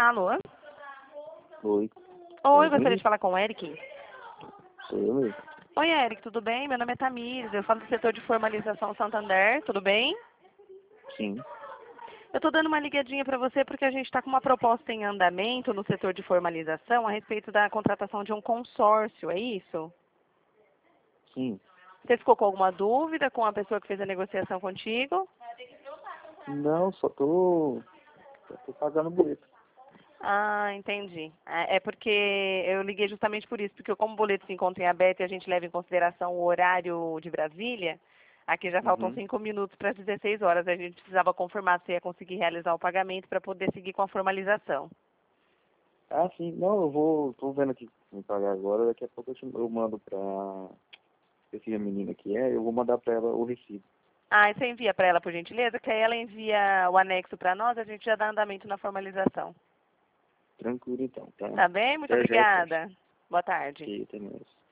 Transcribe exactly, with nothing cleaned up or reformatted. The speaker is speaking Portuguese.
Alô? Oi. Oi, gostaria de falar com o Eric. Sou eu mesmo. Oi, Eric, tudo bem? Meu nome é Tamires, eu falo do setor de formalização Santander, tudo bem? Sim. Eu estou dando uma ligadinha para você porque a gente está com uma proposta em andamento no setor de formalização a respeito da contratação de um consórcio, é isso? Sim. Você ficou com alguma dúvida com a pessoa que fez a negociação contigo? Não, só tô. Só tô pagando o boleto. Ah, entendi. É é porque eu liguei justamente por isso, porque como o boleto se encontra em aberto e a gente leva em consideração o horário de Brasília, aqui já faltam Uhum. cinco minutos para as dezesseis horas. A gente precisava confirmar se ia conseguir realizar o pagamento para poder seguir com a formalização. Ah, sim. Não, eu vou. Tô vendo aqui me pagar agora. Daqui a pouco eu, te, eu mando pra. Esse a menina que é, eu vou mandar pra ela o recibo. Ah, e você envia para ela, por gentileza, que aí ela envia o anexo para nós, a gente já dá andamento na formalização. Tranquilo então, tá? Tá bem? Muito Até já, então. obrigada. Boa tarde. Ok, até mais.